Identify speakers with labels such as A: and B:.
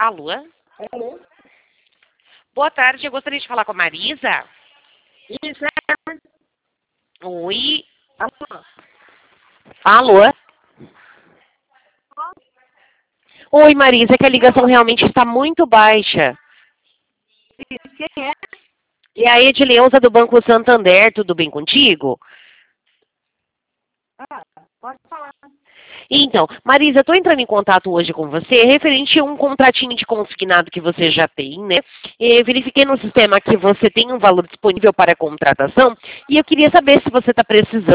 A: Alô?
B: Alô?
A: Boa tarde, eu gostaria de falar com a Marisa.
B: Isso, é.
A: Oi?
B: Alô?
A: Alô? Oi, Marisa, é que a ligação realmente está muito baixa.
B: Quem é?
A: E a Edileuza do Banco Santander, tudo bem contigo?
B: Ah, pode falar.
A: Então, Marisa, eu estou entrando em contato hoje com você referente a um contratinho de consignado que você já tem, né? Verifiquei no sistema que você tem um valor disponível para contratação e eu queria saber se você está precisando